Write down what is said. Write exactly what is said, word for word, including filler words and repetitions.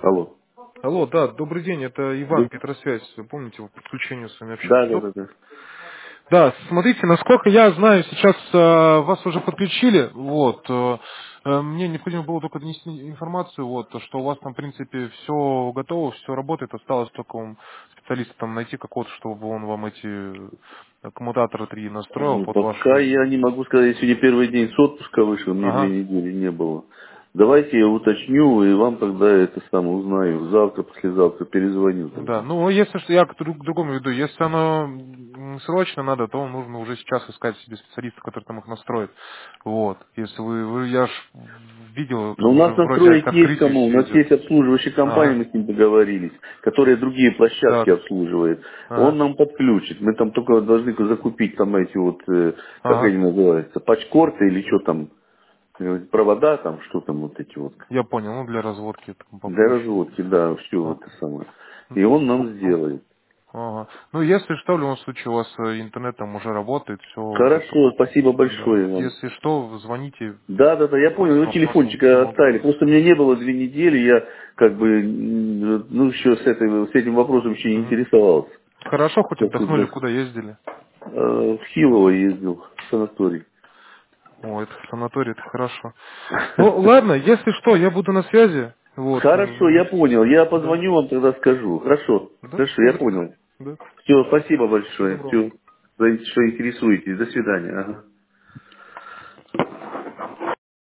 Алло. Алло, да, добрый день, это Да, Иван, Петросвязь. Вы помните, по подключению с вами да, общались? да, Ну, да. да. да, смотрите, насколько я знаю, сейчас э, вас уже подключили, вот, э, э, мне необходимо было только донести информацию, вот, что у вас там, в принципе, все готово, все работает, осталось только вам специалиста там найти какого-то, чтобы он вам эти коммутаторы три настроил Ну, под пока вашу... я не могу сказать, я сегодня первый день с отпуска вышел, мне Ага. две недели не было. Давайте я уточню, и вам тогда это самое узнаю. Завтра, послезавтра перезвоню Да, тогда. ну если что, я к друг- к другому веду, если оно м, срочно надо, то нужно уже сейчас искать себе специалиста, который там их настроит. Вот. Если вы, вы я ж видел, Но у там уже нас вроде к настроить есть открытию кому. У все нас идет. есть обслуживающая компания, Ага. мы с ним договорились, которая другие Да. площадки обслуживает. Он Ага. нам подключит. Мы там только должны закупить там эти вот, э, как Ага. они называются, пачкорты или что там, э, провода там, что там вот эти вот. Я понял, ну для разводки там Для попроще. разводки, да, все А. это самое. Ну, И он ну, нам ну, сделает. ага. Ну, если что, в любом случае у вас э, интернет там уже работает, все вот это. Хорошо, спасибо Да. большое вам. Если что, звоните Да, да, да, я по понял, ну всем вопросам, телефончик помогу. оставили. Просто меня не было две недели, я как бы, м, ну, еще с, этой, с этим вопросом еще не Мгм. интересовался. Хорошо, хоть Как отдохнули, всегда. куда ездили? Э, В Хилово ездил, в санаторий. О, это санаторий, это хорошо. Ну, ладно, если что, я буду на связи. Вот. Хорошо, я м, понял. Я Да. позвоню вам, тогда скажу. Хорошо, Да, хорошо, я добро. понял. Да. Все, спасибо Всего большое. доброго. Все, что интересуетесь. До свидания. Ага.